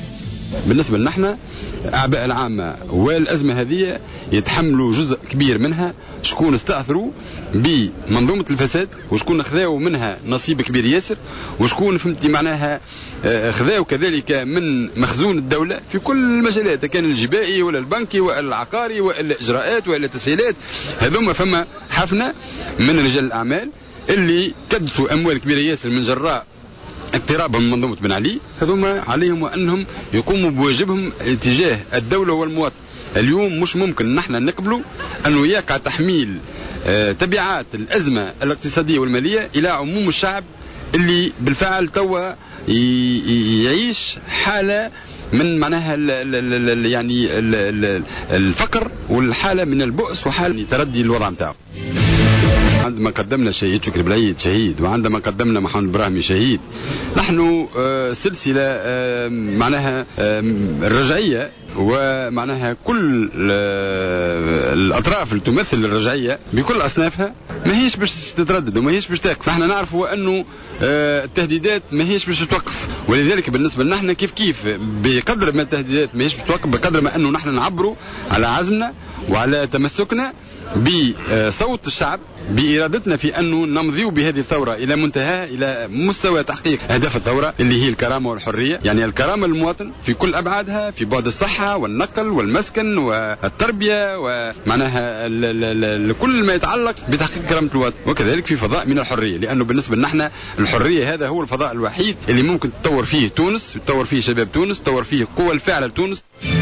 بالنسبة لنا احنا أعباء العامة والأزمة هذه يتحملوا جزء كبير منها شكون استأثروا بمنظومة الفساد، وشكون خذاوا منها نصيب كبير ياسر، وشكون فهمتي معناها خذاوا كذلك من مخزون الدولة في كل المجالات، كان الجبائي ولا البنكي ولا العقاري ولا الإجراءات ولا التسهيلات. هذوما فما حفنة من رجال الأعمال اللي كدسوا أموال كبيرة ياسر من جراء اقترابهم من منظومة بن علي. هذوما عليهم وأنهم يقوموا بواجبهم اتجاه الدولة والمواطن. اليوم مش ممكن نحن نقبلوا أنه يقع تحميل تبعات الأزمة الاقتصادية والمالية إلى عموم الشعب اللي بالفعل توا يعيش حالة من معناها يعني الفقر والحالة من البؤس وحالة تردي الوضع متاعه. عندما قدمنا شهيد شكري بالعيد شهيد، وعندما قدمنا محمد البراهمي شهيد، نحن سلسلة معناها الرجعية، ومعناها كل الأطراف اللي تمثل الرجعية بكل أصنافها ما هيش باش تتردد وما هيش باش تقف. فاحنا نعرفوا أنه التهديدات ما هيش باش توقف، ولذلك بالنسبة لنا احنا كيف بقدر ما التهديدات ما هيش باش توقف، بقدر ما أنه نحن نعبروا على عزمنا وعلى تمسكنا بصوت الشعب، بإرادتنا في أنه نمضي بهذه الثورة إلى منتهى، إلى مستوى تحقيق أهداف الثورة اللي هي الكرامة والحرية. يعني الكرامة للمواطن في كل أبعادها، في بعد الصحة والنقل والمسكن والتربية، ومعناها كل ما يتعلق بتحقيق كرامة المواطن، وكذلك في فضاء من الحرية، لأنه بالنسبة لنا الحرية هذا هو الفضاء الوحيد اللي ممكن تطور فيه تونس، تطور فيه شباب تونس، تطور فيه قوى الفعل لتونس.